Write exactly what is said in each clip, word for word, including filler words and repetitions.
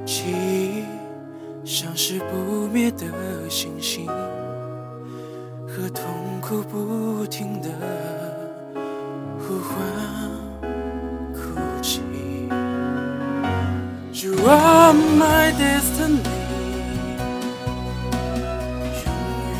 记忆像是不灭的星星，和痛苦不停的呼唤哭泣。You are my destiny， 永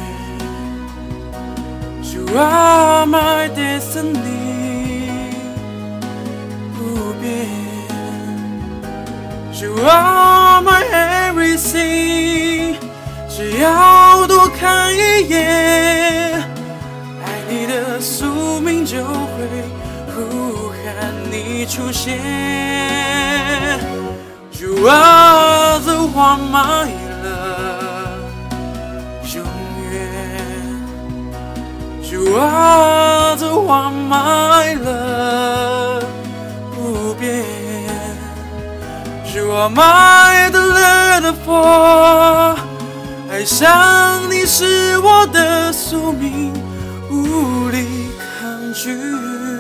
远。You are my destiny， 不变。You are my everything， 只要多看一眼，爱你的宿命就会呼喊你出现。You are the one my love， 永远。You are the one my love， 不变。You are my delightful， 爱上你是我的宿命，无力抗拒。